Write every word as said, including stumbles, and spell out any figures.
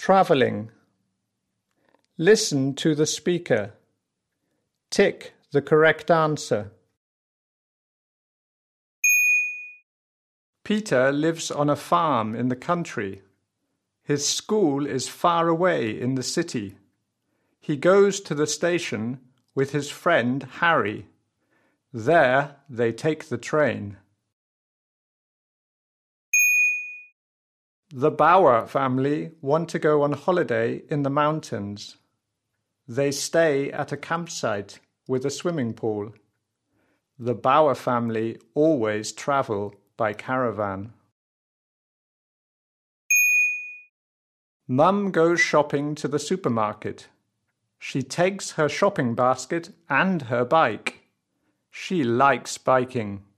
Traveling. Listen to the speaker. Tick the correct answer. Peter lives on a farm in the country. His school is far away in the city. He goes to the station with his friend Harry. There they take the train. The Bauer family want to go on holiday in the mountains. They stay at a campsite with a swimming pool. The Bauer family always travel by caravan. Mum goes shopping to the supermarket. She takes her shopping basket and her bike. She likes biking.